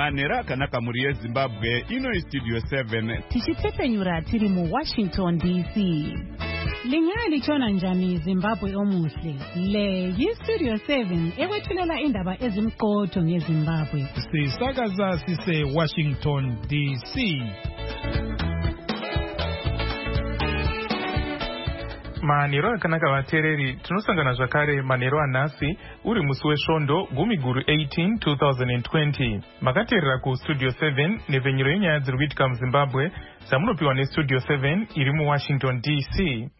manera kanaka muri Zimbabwe ino studio 7 tichitepenyura tiri mu Washington DC. Lingali chona njani Zimbabwe omuhle. Le yi studio 7 ewethulela indaba ezimqotho ngeZimbabwe. Sisakaza sise Washington DC. Manero akanaka vatereri tinosangana zvakare manero anhasi uri musi wesvondo gumiguru 18 2020 makateerera kustudio 7 nepfenyuro yenyaya dziri kuitika muZimbabwe dzamunopiwa nestudio 7 iri muWashington DC.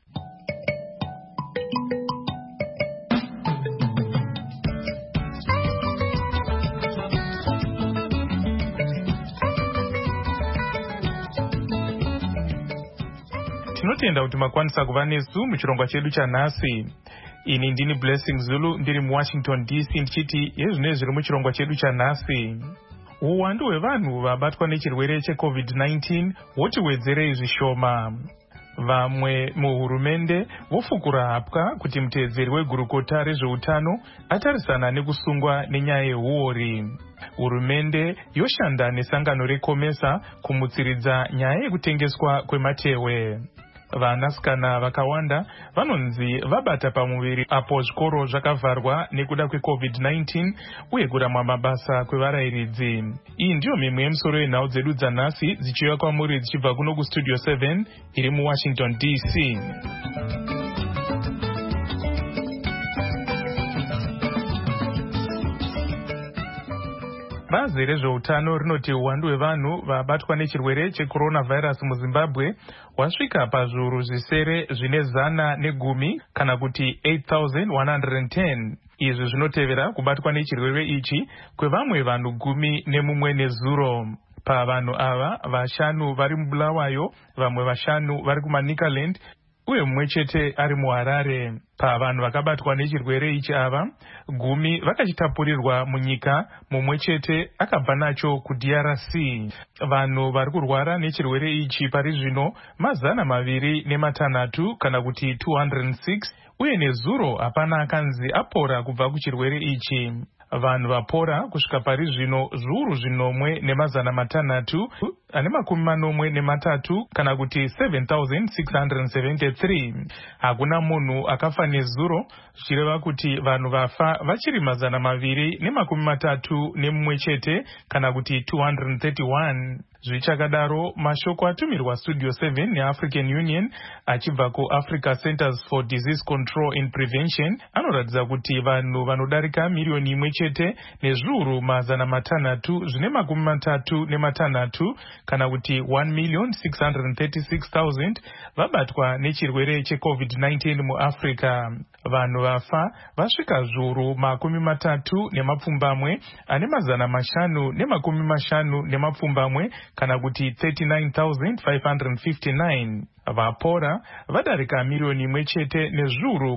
Tinotenda kuti makwanisa kuva nesu muchirongwa chedu chanhasi. Ini ndini Blessing Zulu ndiri muWashington DC ndichiti yezvinezvi zviri muchirongwa chedu chanhasi. Uwandu hwevanhu vabatwa nechirwere cheCovid-19 hoti wedzerei zvishoma. Vamwe muhurumende vofukura hapwa kuti muteedzeri wegurukota rezveutano atarisana nekusungwa nenyaya yehuori. Hurumende yoshanda nesangano reCOMESA kumutsiridza nyaya yekutengeswa kwematehwe. Vanasikana vakawanda vanonzi vabata pamuviri apo zvikoro zvakavharwa nekuda kweCovid-19 uye kuramwa mabasa kwevarayiridzi. Iyi ndiyo mimwe yemusoro yenhau dzedu dzanhasi dzichiuya kwamuri dzichibva kuno kustudio 7 iri muWashington DC. Bazi rezveutano rinoti uwandu hwevanhu vabatwa nechirwere checoronavirus muZimbabwe wasvika pazviuru zvisere zvine 110 kana kuti 8,110. Izvi zvinotevera kubatwa nechirwere ichi kwevamwe vanhu 11 nezuro. Pavanhu ava 5 vari muBulawayo, vamwe 5 vari kuManicaland uye mumwe chete ari muHarare. Pavanhu vakabatwa nechirwere ichi ava 10 vakachitapurirwa munyika, mumwe chete akabva nacho kuDRC. Vanhu vari kurwara nechirwere ichi pari zvino 206 kana kuti 206 uye nezuro hapana akanzi apora kubva kuchirwere ichi. Vanhu vapora kusvika pari zvino zviuru 1,643 kana kuti 7,673. Hakuna munhu akafa nezuro, zvichireva kuti vanhu vafa vachiri 231 chete kana kuti 231. Zvichakadaro, mashoko atumirwa studio 7 neAfrican Union achibva kuAfrica Centers for Disease Control and Prevention anoratidza kuti vanhu vanodarika miriyoni 1 chete nezviuru 636 kana kuti 1,636,000 vabatwa nechirwere cheCovid-19 muAfrica. Vanhu vafa vasvika zviuru 30,550 kana kuti 39,559. Vapora vadarika miriyoni 1 chete nezviuru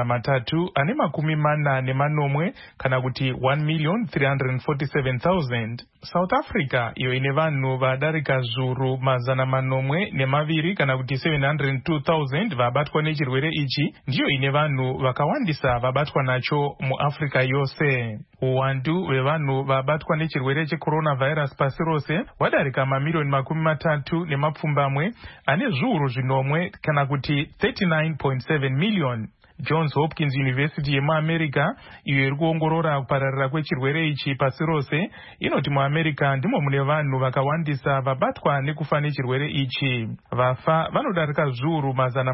340 kana kuti 1,347,000. South Africa iyo ine vanhu vadarika zviuru 200 kana kuti 702,000 vabatwa nechirwere ichi ndiyo ine vanhu vakawandisa vabatwa nacho muAfrica yose. Uwandu hwevanhu vabatwa nechirwere checoronavirus pasi rose wadarika mamiriyoni 30 ane zviuru 10 kana kuti 39.7 million. Johns Hopkins University yemuAmerica iyo iri kuongorora kupararira kwechirwere ichi pasi rose inoti muAmerica ndimo mune vanhu vakawandisa vabatwa nekufa nechirwere ichi. Vafa vanodarika zviuru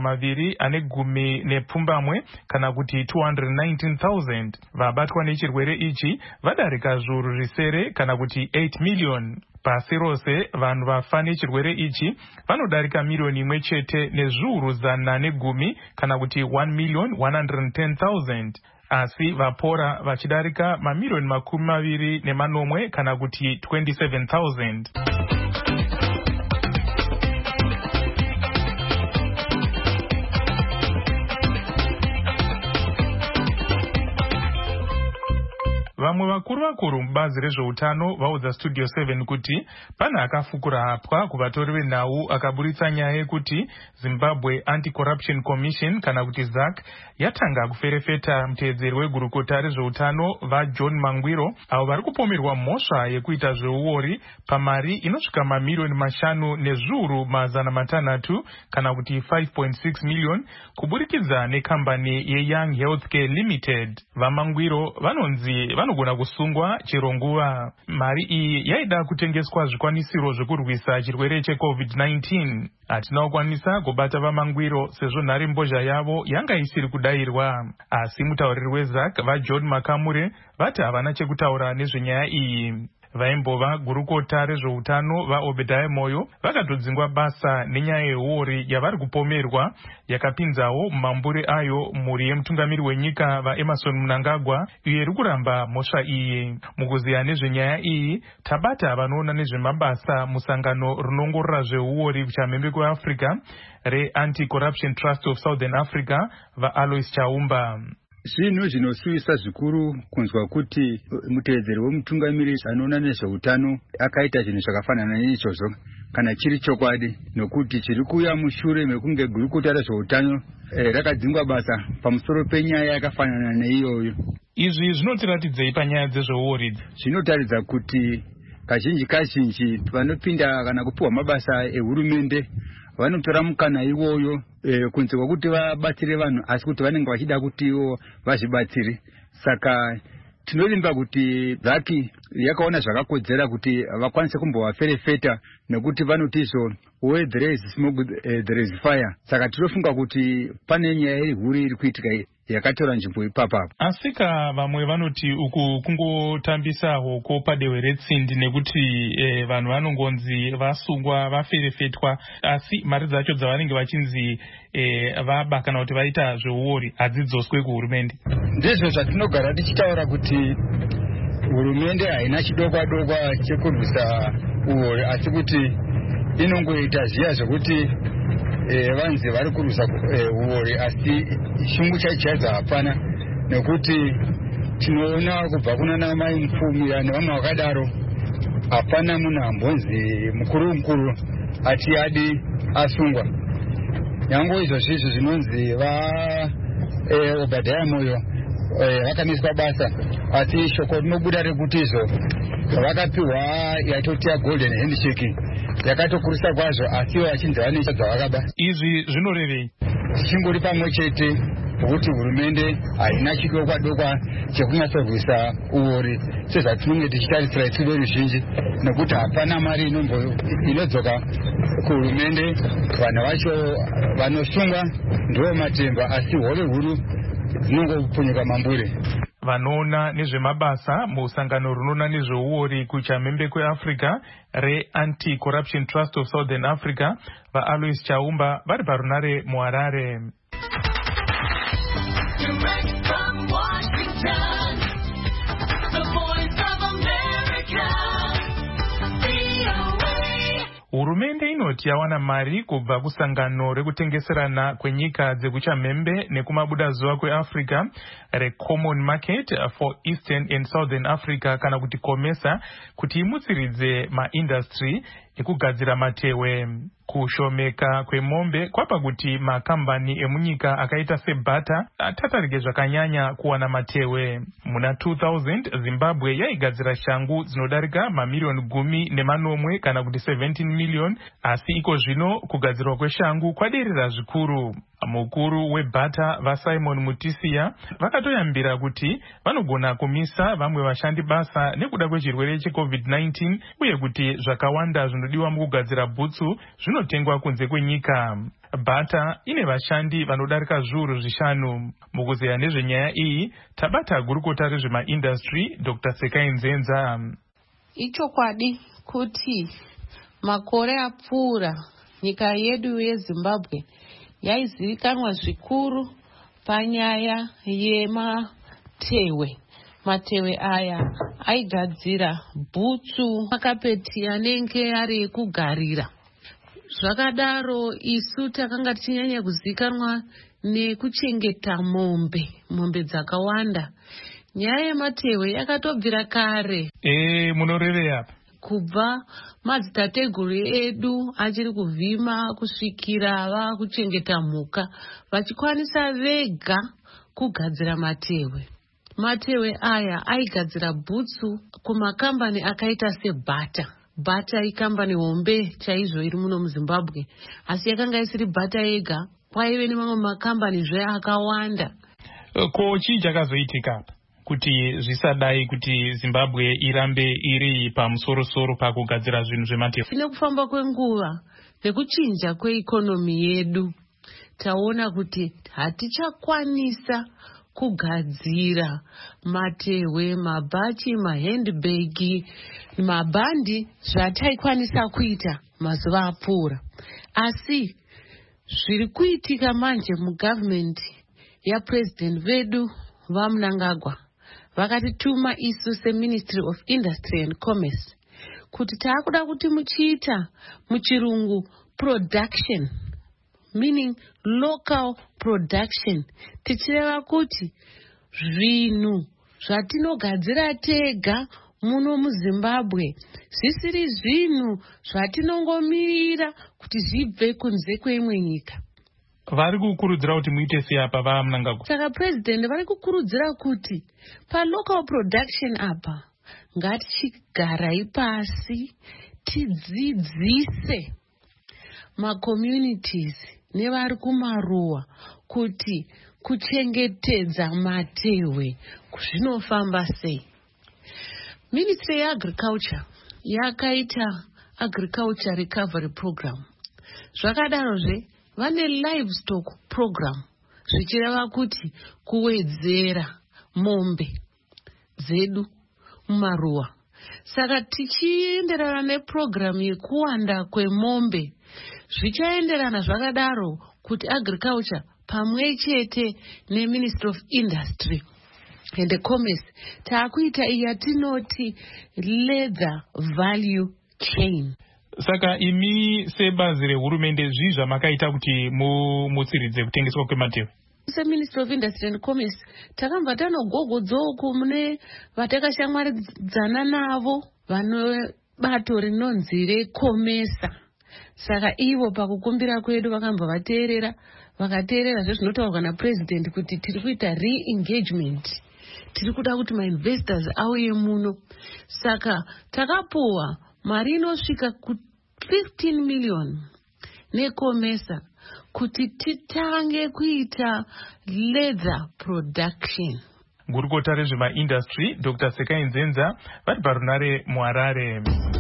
210 kana kuti 219,000. Vabatwa nechirwere ichi vadarika zviuru zvisere kana kuti 8 million. Pasi rose vanhu vafa nechirwere ichi vanodarika miriyoni 1 chete nezviuru 110 kana kuti 1,110,000. Asi vapora vachidarika mamiriyoni 20 kana kuti 27,000. Vamwe vakuru mubazi rezveutano vaudza Studio 7 kuti pana akafukura hapwa kuvatori venhau akaburitsa nyaya yekuti Zimbabwe Anti-Corruption Commission kana kuti ZAC yatanga kuferefeta muteedzeri wegurukota rezveutano vaJohn Mangwiro avo vari kupomerwa mhosva yekuita zveuori pamari inosvika mamiliyoni 5,600,000 kana kuti 5.6 million kuburikidza nekambani yeYoung Healthcare Limited. VaMangwiro vanonzi vanogona kusungwa chero nguva. Mari iyi yaida kutengeswa zvikwanisiro zvekurwisa chirwere cheCovid-19. Hatina kukwanisa kubata vaMangwiro sezvo nhare mbozha yavo yanga isiri kudayirwa. Asi mutauriri weZAC vaJohn Makamure vati havana chekutaura nezvenyaya iyi. Vaimbova gurukota rezveutano vaObediah Moyo vakatodzingwa basa nenyaya yeuori yavari kupomerwa yakapinzawo mumambure ayo mhuri yemutungamiri wenyika vaEmerson Mnangagwa iyo iri kuramba mhosva iyi. Mukuziya nezvenyaya iyi tabata vanoona nezvemabasa musangano rinongorora zveuori kuchamhembe kweAfrica reAnti-Corruption Trust of Southern Africa vaAlois Chaumba. Zvinhu zvinosuvisa zvikuru kunzwa kuti muteedzeri wemutungamiri anoona nezveutano akaita zvinhu zvakafanana neizvozvo kana chiri chokwadi, nokuti chiri kuuya mushure mekunge gurukota rezveutano rakadzingwa basa pamusoro penyaya yakafanana neiyoyo. Izvi zvinotiratidzei panyaya dzezveuori? Zvinotaridza kuti kazhinji vanopinda kana kupiwa mabasa ehurumende vanotora mukana iwoyo kunze kwekuti vabatsire vanhu, asi kuti vanenge vachida kuti ivo vazvibatsire. Saka tinolimba kuti ZAC yakaona zvakakodzera kuti vakwanise kumbovaferefeta, nekuti vanoti izvo where there is smoke there is fire. Saka tinofunga kuti pane nyaya huru iri kuitika yakatora nzvimbo ipapo. Asika vamwe vanoti uku kungotambisa hoko padehwe retsindi, nekuti vanhu vanongonzi vasungwa vaferefetwa, asi mari dzacho dzavanenge vachinzi vaba kana kuti vaita zveuori hadzidzoswe kuhurumende. Ndizvo zvatinogara tichitaura kuti hurumende haina chidokwa chekurwisa uori, asi kuti inongoita zviya zvekuti vanzi vari kurwisa uori, asi shungu chaichaidza hapana, nekuti tinoona kubva kuna mai mupfumi nevamwe vakadaro hapana munhu ambonzi mukuru ati adi asungwa. Nyango izvo zvizvo zvinonzi vaObediah Moyo vakamiswa basa, asi shoko rinobuda rekuti izvo vakapiwa yatoti golden handshake yakatokurisa kwazvo, asi vachinzi vane dzavakaba. Izvi zvinorevei? Tichingori pamwe chete kuti hurumende haina chidokwa chekunyatsarwisa uori sezvatinenge tichitarisira itudo ruzhinji, nekuti hapana mari inodzoka kuhurumende. Vanhu vacho vanosungwa ndiwo matemba, asi hove huru dzinongopunyuka mambure. Vanoona nezvemabasa musangano runoona nezveuori kuchamhembe kweAfrica reAnti-Corruption Trust of Southern Africa vaAlois Chaumba vari parunare muHarare. Hurumende inoti yawana mari kubva kusangano rekutengeserana kwenyika dzekuchamhembe nekumabudazuva kweAfrica reCommon Market for Eastern and Southern Africa kana kuti COMESA kuti imutsiridze maindustry ekugadzira matewe. Kushomeka kwemombe kwapa kuti makambani emunyika akaita seBata atatarike zvakanyanya kuwana matewe. Muna 2000 Zimbabwe yaigadzira shangu dzinodarika mamiliyoni 10 kana kuti 17 million, asi iko zvino kugadzirwa kweshangu kwaderera zvikuru. Mukuru weBata vaSimon Mutisia vakatoyambira kuti vanogona kumisa vamwe vashandi basa nekuda kwechirwere cheCovid-19 uye kuti zvakawanda zvinodiwa mukugadzira bhutsu zvinotengwa kunze kwenyika. Bata ine vashandi vanodarika zviuru 5. Mukuzeya nezvenyaya iyi tabata gurukota rezvemaindustry Dr. Sekai Nzenza. Ichokwadi kuti makore apfuura nyika yedu yeZimbabwe yaizivikanwa zvikuru panyaya yematewe. Matewe aya aigadzira bhutsu, makapeti anenge ari ekugarira. Zvakadaro isu takanga tichinyanya kuzivikanwa nekuchengeta mombe dzakawanda. nyaya yematehwe yakatobvira kare. Munoreve apa Kubva madzitateguru edu achiri kuvhima kusvikira vakuchengeta mhuka vachikwanisa vega kugadzira matehwe. Matehwe aya aigadzira bhutsu kumakambani akaita seBata. Bata ikambani hombe chaizvo iri muno muZimbabwe, asi yakanga isiri Bata yega, kwaive nemamwe makambani zve akawanda. Ko chii chakazoitika kuti zvisadai kuti Zimbabwe irambe iri pamusoro-soro pakugadzira zvinhu zvematehwe? Nekufamba kwenguva nekuchinja kweikonomi yedu, taona kuti hatichakwanisa kugadzira matehwe, mabhachi, mahendibhegi, mabhandi zvataikwanisa kuita mazuva apfuura. Asi zviri kuitika manje mugavhimenti yapurezidendi vedu vaMnangagwa vakatituma isu seMinistry of Industry and Commerce kuti taakuda kuti muchiita muchirungu production, meaning local production, tichireva kuti zvinhu zvatinogadzira tega muno muZimbabwe zvisiri zvinhu zvatinongomirira kuti zvibve kunze kweimwe nyika. Vari kukurudzira kuti muite sei apa vaMnangagwa? Saka president vari kukurudzira kuti local production apa ngatichigarai pasi tidzidzise macommunities nevari kumaruwa kuti kuchengetedza matehwe zvinofamba sei. Ministry yeAgriculture yakaita Agriculture Recovery Program. Zvakadarozve vane livestock program, zvichireva kuti kuwedzera mombe dzedu mumaruwa. Saka tichienderana neprogramu yekuwanda kwemombe, zvichaenderana zvakadaro kuti agriculture pamwe chete neMinistry of Industry and Commerce taakuita yatinoti leather value chain. Saka imi sebazi rehurumende zvii zvamakaita kuti mutsiridze kutengeswa kwematehwe? SeMinistry of Industry and Commerce takambva tanogogodzoku mune vatakashamwaridzana navo vano bato rinonzi reCOMESA. Saka ivo pakukumbira kwedu vakambva vateerera, vakateerera zvezvinotaurwa naPresident kuti tiri kuita re-engagement, tiri kuda kuti mainvestors auye muno. Saka takapuwa mari inosvika ku15 million neCOMESA kuti titange kuita leather production. Gurukota rezvemaindustry Dr. Sekai Nzenza vari parunare muHarare.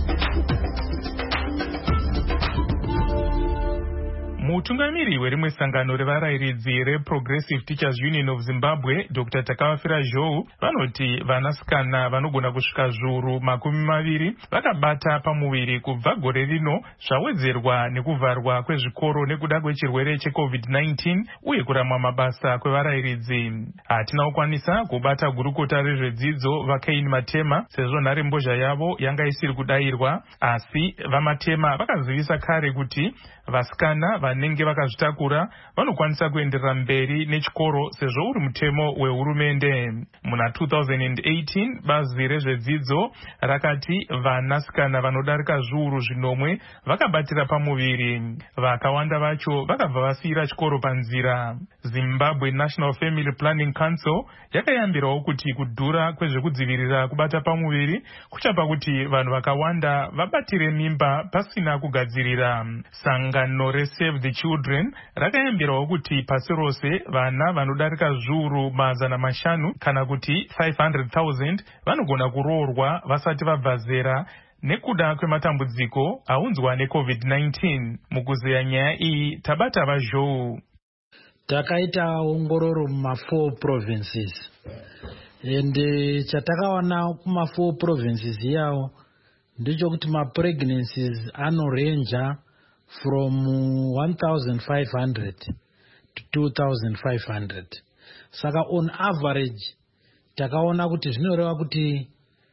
Mutungamiri werimwe sangano revarayiridzi reProgressive Teachers Union of Zimbabwe, Dr. Takavafira Zhou, vanoti vanasikana vanogona kusvika zviuru 20 vakabata pamuviri kubva gore rino zvawedzerwa nekuvharwa kwezvikoro nekuda kwechirwere cheCovid-19 uye kuramwa mabasa kwevarayiridzi. Hatina kukwanisa kubata gurukota rezvedzidzo vaKaini Matema sezvo nharembozha yavo yanga isiri kudayirwa, asi vaMatema vakazivisa kare kuti vasikana vanenge vakazvitakura vanokwanisa kuenderera mberi nechikoro sezvo uri mutemo wehurumende. Muna 2018 bazi rezvedzidzo rakati vanasikana vanodarika zviuru 10 vakabatira pamuviri. Vakawanda vacho vakabva vasiyira chikoro panzira. Zimbabwe National Family Planning Council yakayambirawo kuti kudhura kwezvekudzivirira kubata pamuviri kuchapa kuti vanhu vakawanda vabatire mimba pasina kugadzirira. Sangano reSave the Children rakayambirawo kuti pasi rose vana vanodarika zviuru 500 kana kuti 500,000 vanogona kuroorwa vasati vabva zera nekuda kwematambudziko aunzwa neCovid-19. Mukuzeya nyaya iyi tabata vaZhou. Takaita ongororo muma4 provinces and chatakaona kuma4 provinces yawo ndechekuti mapregnancies anorenja from 1,500 to 2,500. Saka on average takaona kuti zvinoreva kuti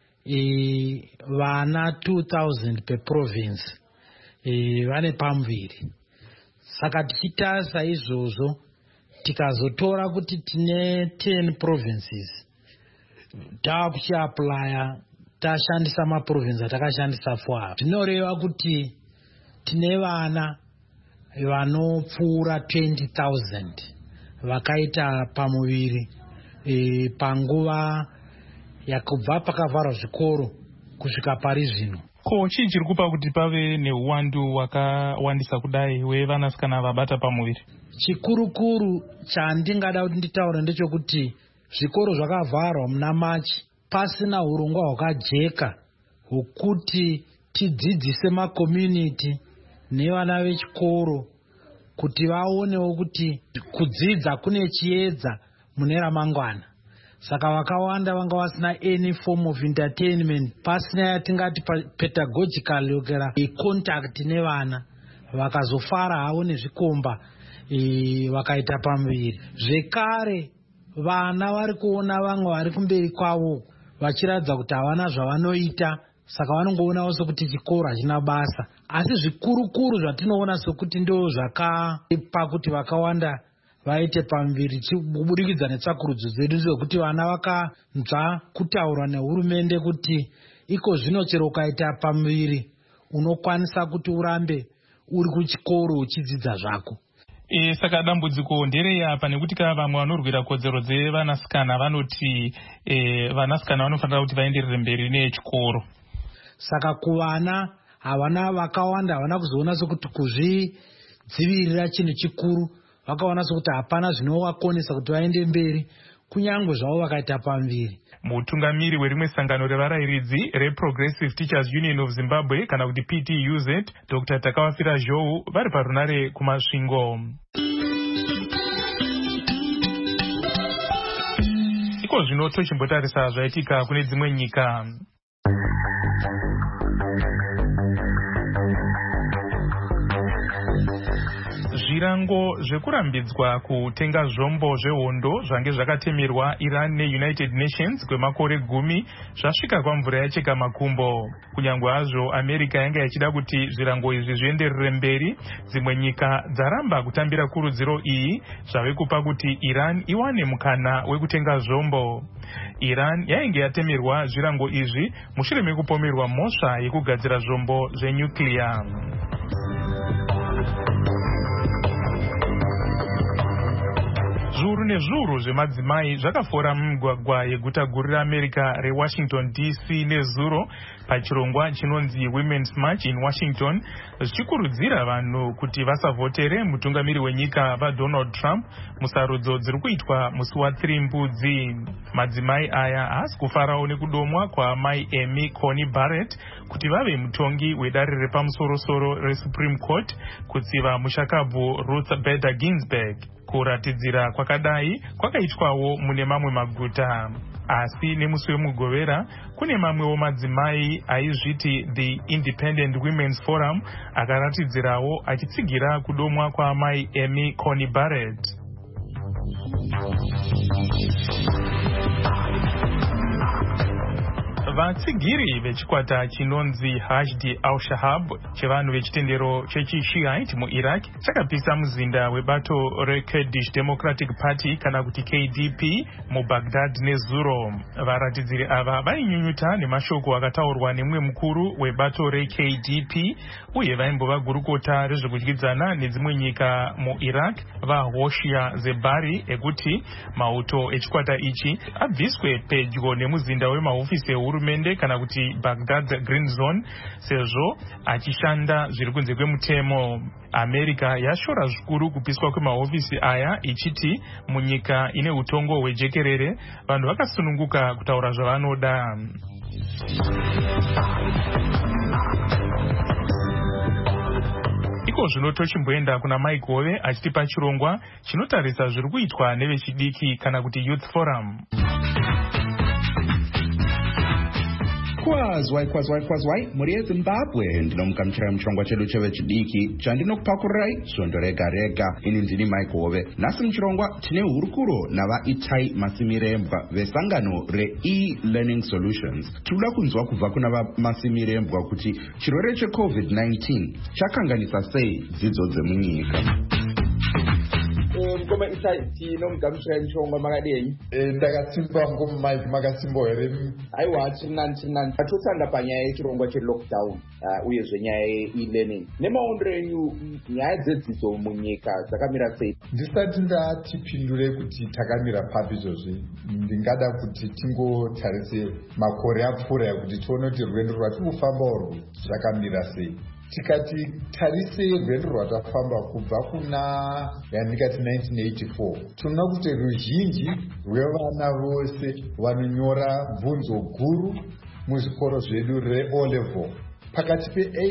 vana 2,000 per province vane pamuviri. Saka tichitarisa izvozvo tikazotora kuti tine 10 provinces takuchiaplaya tashandisa maprovinsi atakashandisa for zvinoreva kuti tine vana vanopfuura 20,000 vakaita pamuviri panguva yakubva pakavharwa zvikoro kusvika pari zvino. Ko chii chiri kupa kuti pave neuwandu wakawandisa kudai wevanasikana vabata pamuviri? Chikurukuru chandingada kuti nditaure ndechekuti zvikoro zvakavharwa muna Machi pasina urongwa hwakajeka hwokuti tidzidzise makomuniti nevana vechikoro kuti vaonewo kuti kudzidza kune chiedza mune ramangwana. Saka vakawanda vanga vasina any form of entertainment, pasina yatingati pedagogical yogera contact nevana, vakazofara havo nezvikomba vakaita pamuviri. Zvekare vana vari kuona vamwe vari kumberi kwavo vachiratidza kuti havana zvavanoita, saka vanongoona sokuti chikoro hachina basa. Asi zvikurukuru zvatinoona sokuti ndo zvakapa kuti vakawanda vaite pamuviri kubudikidza netsvakurudzo dzedu dzekuti vana vakanzwa kutaurwa nehurumende kuti iko zvino chero ukaita pamuviri unokwanisa kuti urambe uri kuchikoro uchidzidza zvako. Saka dambudziko ndereyapa nekuti kana vamwe vanorwira kodzero dzevanasikana vanoti vanasikana vanofanira kuti vaenderere mberi nechikoro. Saka kuvana havana vakawanda havana kuzoona sokuti kuzvidzivirira chinhu chikuru, vakaona sokuti hapana zvinovakonesa kuti vaende mberi kunyange zvavo vakaita pamuviri. Mutungamiri werimwe sangano revarayiridzi reProgressive Teachers Union of Zimbabwe kana kuti PTUZ, Dr. Takawafira Zhou, vari parunare kumasvingo. Iko zvino tochimbotarisa zvaitika kune dzimwe nyika. Zvirango zvekurambidzwa kutenga zvombo zvehondo zvange zvakatemerwa Iran neUnited Nations kwemakore 10 zvasvika kwamvura yacheka makumbo. Kunyange hazvo America yanga yachida kuti zvirango izvi zvienderere mberi, dzimwe nyika dzaramba kutambira kurudziro iyi zvave kupa kuti Iran iwane mukana wekutenga zvombo. Iran yainge yatemerwa zvirango izvi mushure mekupomerwa mhosva yekugadzira zvombo zvenyuclear. Zviuru nezviuru zvemadzimai zvakafora mumigwagwa yeguta guru reAmerica reWashington DC nezuro pachirongwa chinonzi Women's March in Washington, zvichikurudzira vanhu kuti vasavhotere mutungamiri wenyika vaDonald Trump musarudzo dziri kuitwa musi wa3 Mbudzi. Madzimai aya haasi kufarawo nekudomwa kwaamai Amy Coney Barrett kuti vave mutongi wedare repamusoro-soro reSupreme Court kutsiva mushakabvu Ruth Bader Ginsburg. Kuratidzira kwakadai kwakaitwawo mune mamwe maguta, asi nemusi wemugovera kune mamwewo madzimai aizviti The Independent Women's Forum akaratidzirawo achitsigira kudomwa kwaamai Amy Coney Barrett. Vatsigiri vechikwata chinonzi Hashd al-Shahab chevanhu vechitendero chechi-Shiite muIraq chakapisa muzinda webato reKurdish Democratic Party kana kuti KDP muBaghdad nezuro. Varatidziri ava vainyunyuta nemashoko akataurwa nemumwe mukuru webato reKDP uye vaimbova gurukota rezvekudyidzana nedzimwe nyika muIraq vaHoshia Zebari ekuti mauto echikwata ichi abviswe pedyo nemuzinda wemahofisi ehurumende kana kuti Baghdad Green Zone sezvo achishanda zviri kunze kwemutemo. America yashora zvikuru kupiswa kwemahofisi aya ichiti munyika ine utongo hwejekerere vanhu vakasununguka kutaura zvavanoda. Iko zvino tochimboenda kuna Mike Hove achitipa chirongwa chinotarisa zviri kuitwa nevechidiki kana kuti Youth Forum. Kwazwai muri yeZimbabwe ndinomukamuchira muchirongwa chedu chevechidiki chandinokupakurirai svondo rega rega. Ini ndini Mike Hove. Nhasi muchirongwa tine hurukuro navaItai Masimirembwa vesangano reE-Learning Solutions. Tinoda kunzwa kubva kuna vaMasimirembwa kuti chirwere cheCovid-19 chakanganisa sei dzidzo dzemunyika. mukoma tino mugamushira muchirongwa makadenyi ndakatsimba ngomumike makasimba here aiwa tirinani atosanga panyaya yechirongwa chelockdown uyezve nyaya ye-e-learning nemaondero enyu nyaya dzedzidzo munyika dzakamira sei? ndisati ndatipindure kuti takamira papi izvozvi ndingada kuti tingotarise makore apfuura kuti tione kuti rwendo rwatiri kufamba urwu zvakamira sei. tikati tarise rwendo rwatafamba kubva kuna yandikati 1984 tinoona kuti ruzhinji rwevana vose vanonyora bvunzo guru muzvikoro zvedu re-O level pakati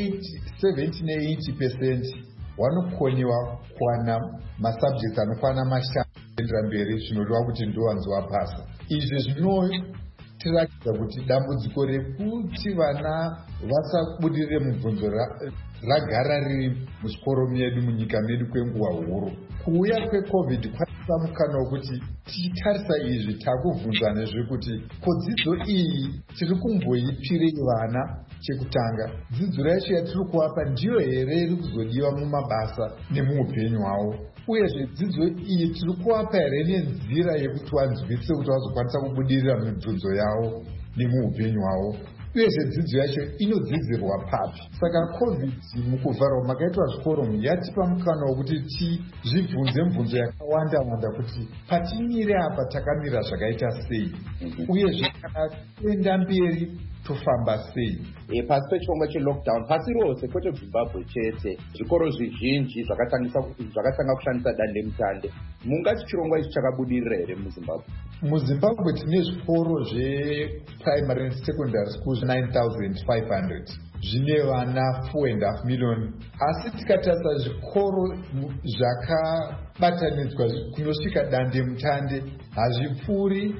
pe-70 ne-80% vanokoniwa kuwana masubjects anokwana mashanu kuendera mberi zvinodiwa kuti ndovanzwa pasa. izvi zvinotirakidza kuti dambudziko rekuti vana vasabudirire mubvunzo ragara riri muzvikoro medu munyika medu kwenguva huru. kuuya kwecovid kwatipa mukana wekuti tichitarisa izvi takubvunza nezvekuti kodzidzo iyi tiri kumboipirei vana chekutanga. dzidzo yacho yatiri kuvapa ndiyo here iri kuzodiwa mumabasa nemuupenyu hwavo, uyezve dzidzo iyi tiri kuvapa here nenzira yekuti vanzwise kuti vazokwanisa kubudirira mibvunzo yavo nemuupenyu hwavo, uyezve dzidzo yacho inodzidzirwa papi. saka covid mukuvharwa makaitwa zvikoro yatipa mukana wekuti tizvibvunze mibvunzo yakawanda wanda kuti patimire apa takamira zvakaita sei, uyezve kana toenda mberi tofamba sei. pasi pechirongwa chelockdown pasi rose kwete zimbabwe chete zvikoro zvizhinji zvakatanga kushandisa dandemutande. mungati chirongwa ichi chakabudirira here muzimbabwe? muzimbabwe tine zvikoro zveprimary and secondary schools 9500 zvine vana 4.5 million, asi tikatarisa zvikoro zvakabatanidzwa kunosvika dandemutande hazvipfuuri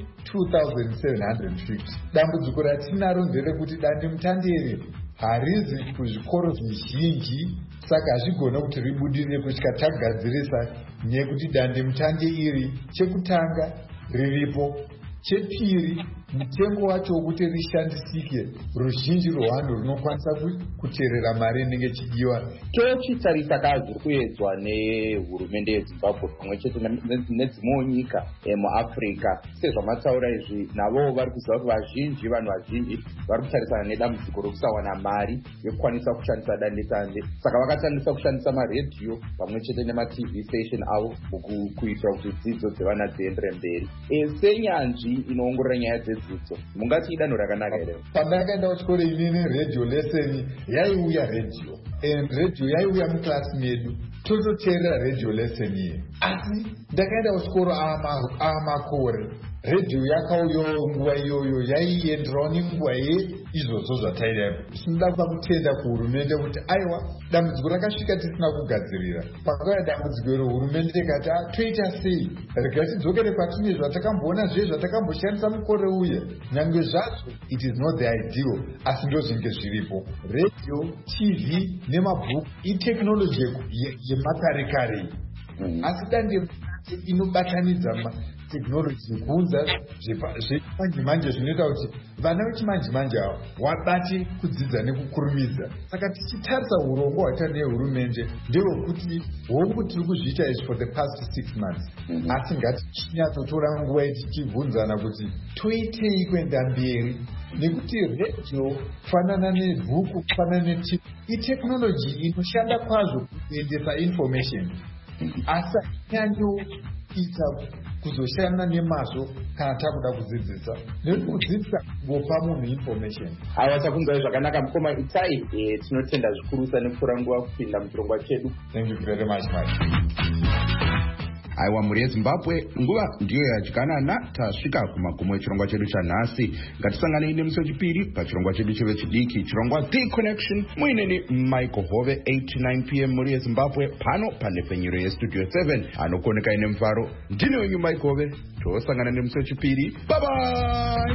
2750. dambudziko ratinaro nderekuti dandemutande iri harizi kuzvikoro zvizhinji, saka hazvigona kuti ribudirire kusvika tagadzirisa nekuti dandemutande iri chekutanga riripo, chepiri mutengo wacho wekuti rishandisike ruzhinji rwevanhu runokwanisa kuteerera mari inenge chidiwa. tochitarisa kazviri kuedzwa nehurumende yezimbabwe pamwe chete nedzimwewo nyika muafrica sezvamataura izvi navo vari kuziva kuti vazhinji vanhu vazhinji vari kutarisana nedambudziko rokusawana mari yekukwanisa kushandisa dandemutande, saka vakatangisa kushandisa maredhiyo pamwe chete nematv station avo kuitira kuti dzidzo dzevana dziendere mberi. senyanzvi inoongorora nyaya dzedzidzo mungati idanho rakanaka here? pandakaenda kuchikoro inini radio lesson yaiuya radio and radio yaiuya muklasi medu tototeerera radio lesson iyi, asi ndakaenda kuchikoro amakore redhiyo yakauyawo nguva iyoyo yaienderawo nenguva yeizvozvo zvataidapo. tinoda kupa kutenda kuhurumende kuti aiwa dambudziko rakasvika tisina kugadzirira. pakauya dambudziko iro hurumende ikati toita sei, rega tidzokere patine zvatakamboona zve zvatakamboshandisa mukore uye. nyange zvazvo it is not the ideal, asi ndo zvinge zviripo. redhiyo, tv nemabhuku iteknoloji yemakare kare, asi dandemutande inobatanidza technology kuunza zvechimanjemanje zvinoita kuti vana vechimanjemanje avo wabate kudzidza nekukurumidza. saka tichitarisa urongwa hwaita nehurumende ndewekuti hongu tiri kuzviita izvi for the past 6 months, asi ngatichinyatsotora nguva tichibvunzana kuti toitei kuenda mberi, nekuti redhiyo kufanana nebhuku kufanana netv itechnology inoshanda kwazvo kuendesa information, asi hanyanyoita kuzoshanda nemazvo kana takuda kudzidzisa. nekudzidzisa ngopa munhu information. aiwa takunzwai zvakanaka mukoma itai. tinotenda zvikurusa nekutora nguva kupinda muchirongwa chedu. Thank you very much. aiwa mhuri yezimbabwe, nguva ndiyo yadyanana. tasvika kumagumo echirongwa chedu chanhasi. ngatisanganei nemusi wechipiri pachirongwa chedu chevechidiki, chirongwa The Connection, muineni Michael Hove 8-9 p.m. muri yezimbabwe, pano panhepfenyuro yestudio 7 anokoneka ine mufaro. ndine wenyu Michael Hove. tosangana nemusi wechipiri. Bye bye.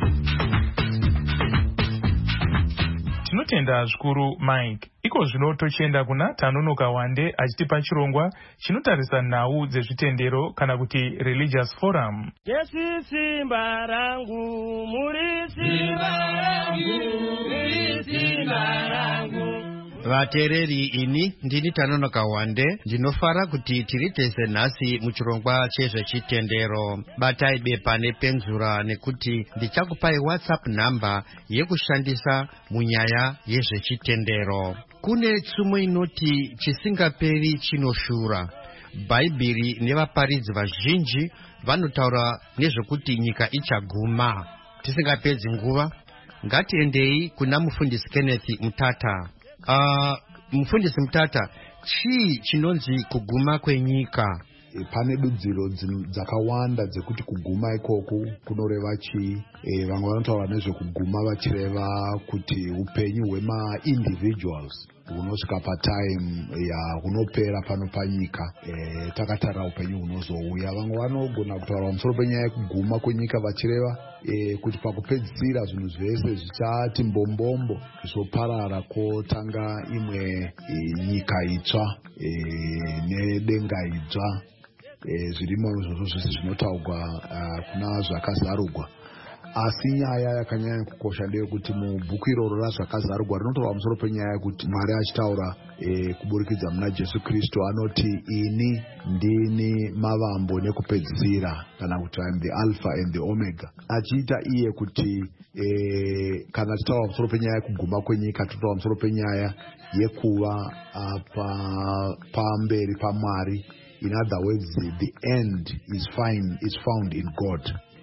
tinotenda zvikuru Mike. iko zvino tochienda kuna Tanonoka Wande achitipa chirongwa chinotarisa nhau dzezvitendero kana kuti religious forum. Yesu simba rangu, muri simba rangu, muri simba rangu. Vatereri, ini ndini Tanonoka Wande, ndinofara kuti tiri tese nhasi muchirongwa chezvechitendero. Batai bepa nepenzura nekuti ndichakupai WhatsApp namba yekushandisa munyaya yezvechitendero. Kune tsumo inoti chisingaperi chinoshura. Bhaibheri nevaparidzi vazhinji vanotaura nezvekuti nyika ichaguma. Tisingapedzi nguva, ngatiendei kuna mufundisi Kenneth Mutata. Mufundisi Mutata, chii chinonzi kuguma kwenyika? Pane dudziro dzakawanda dzekuti kuguma ikoko kunoreva chii. Vamwe vanotaura nezvekuguma vachireva kuti upenyu hwema-individuals hunosvika patime hunopera pano panyika, takatarira upenyu hunozouya. Vamwe vanogona kutaura pamusoro penyaya yekuguma kwenyika vachireva kuti pakupedzisira zvinhu zvese zvichati mbombombo, zvoparara kotanga imwe nyika itsva nedenga idzva. Zvirimo izvozvo zvose zvinotaurwa kuna zvakazarugwa. Asi nyaya yakanyanya kukosha ndeyekuti mubhuku iroro razvakazarugwa rinotaura pamusoro penyaya yekuti Mwari achitaura kuburikidza muna Jesu Kristu anoti, ini ndini mavambo nekupedzisira, kana kuti I am the Alpha and the Omega. Achiita iye kuti kana tichitaura pamusoro penyaya yekuguma kwenyika, totaura pamusoro penyaya yekuva pamberi paMwari. In other words, the end is found in God.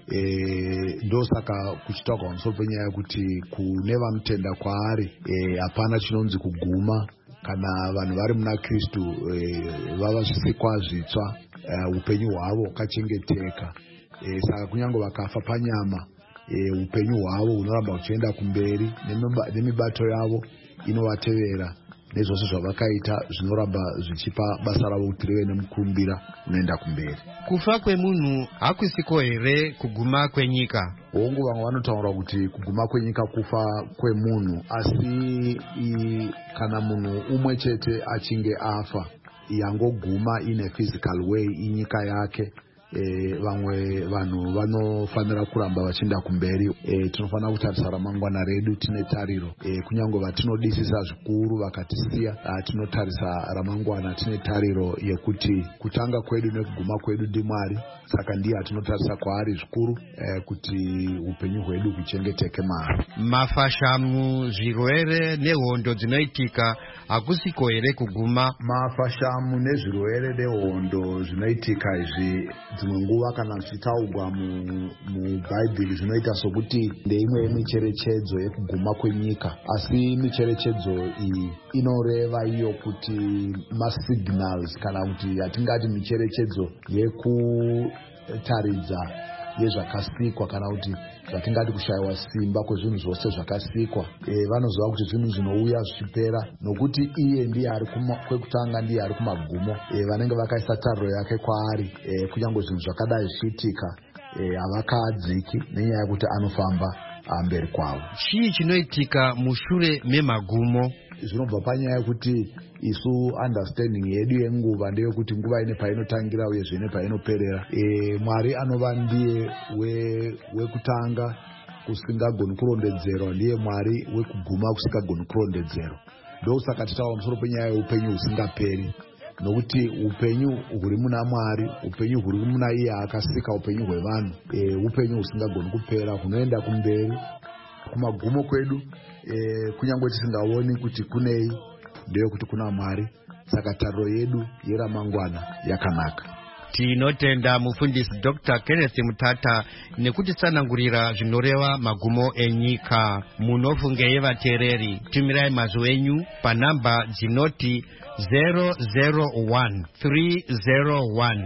Ndosaka kuchitaurwa pamusoro penyaya kuti kune vanotenda kwaari hapana chinonzi kuguma. Kana vanhu vari muna Kristu vava zvisikwa zvitsva, upenyu hwavo hwakachengeteka. Saka kunyange vakafa panyama, upenyu hwavo hunoramba huchienda kumberi, nemibato yavo inovatevera. Nezvose zvavakaita zvinoramba zvichipa basa ravo kuti rive nemukurumbira unoenda kumberi. Kufa kwemunhu hakusiko here kuguma kwenyika? Hongu, vamwe vanotaura kuti kuguma kwenyika kufa kwemunhu, asi kana munhu umwe chete achinge afa, yangoguma in a physical way inyika yake, vamwe vanhu vanofanira kuramba vachienda kumberi. Tinofanira kutarisa ramangwana redu tine tariro. Kunyange vatinodisisa zvikuru vakatisiya, tinotarisa ramangwana tine tariro yekuti kutanga kwedu nekuguma kwedu ndiMwari. Saka ndiye atinotarisa kwaari zvikuru kuti upenyu hwedu huchengeteke maari. Mafashamu, zvirwere nehondo dzinoitika hakusiko here kuguma? Mafashamu nezvirwere nehondo zvinoitika izvi dzimwe nguva kana zvichitaurwa mubhaibheri zvinoita sokuti ndeimwe yemicherechedzo yekuguma kwenyika. Asi micherechedzo iyi inoreva iyo kuti masignals, kana kuti yatingati micherechedzo yekutaridza yezvakasikwa, kana kuti zvatingati kushayiwa simba kwezvinhu zvose zvakasikwa. Vanoziva kuti zvinhu zvinouya zvichipera, nokuti iye ndiye ari kwekutanga, ndiye ari kumagumo. Vanenge vakaisa tariro yake kwaari, kunyange zvinhu zvakadai zvichiitika havakadziki nenyaya yekuti anofamba mberi kwavo. Chii chinoitika mushure memagumo? Zvinobva panyaya yekuti isu understanding yedu yenguva ndeyekuti nguva ine painotangira uyezve nepainoperera. Mwari anova ndiye wekutanga kusingagoni kurondedzerwa, ndiye Mwari wekuguma kusingagoni kurondedzerwa. Ndosaka titaura pamusoro penyaya yeupenyu husingaperi, nokuti upenyu huri muna Mwari, upenyu huri muna iye akasika upenyu hwevanhu, upenyu husingagoni kupera, hunoenda kumberi. Kumagumo kwedu kunyange tisingaoni kuti kunei, ndeyekuti kuna Mwari. Saka tariro yedu yeramangwana yakanaka. Tinotenda mufundisi Dr. Kenneth Mutata nekuti tsanangurira zvinoreva magumo enyika. Munofungei vatereri, tumirai mazwi enyu panhamba dzinoti 001 301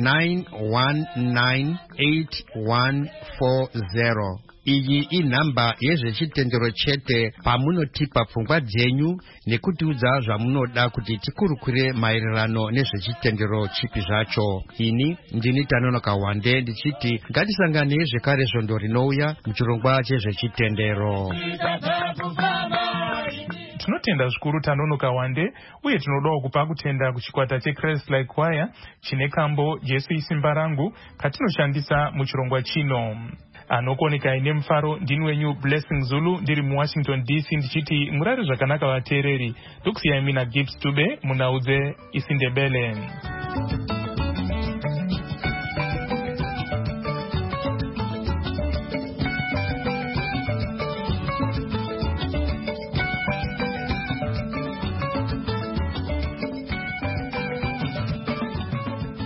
9198140. Iyi inhamba yezvechitendero chete pamunotipa pfungwa dzenyu nekutiudza zvamunoda kuti tikurukure maererano nezvechitendero chipi zvacho. Ini ndini Tanonoka Wande ndichiti ngatisangane zvekare zvondo rinouya muchirongwa chezvechitendero. Tinotenda zvikuru Tanonoka Wande, uye tinodawo kupa kutenda kuchikwata cheChrist Like Choir chine kambo Jesu isimba rangu katinoshandisa muchirongwa chino. anokoneka ine mufaro. Ndini wenyu Blessing Zulu ndiri muWashington DC ndichiti murari zvakanaka vateereri. Ndokusiyai mina Gibbs Tube munaudze isiNdebele.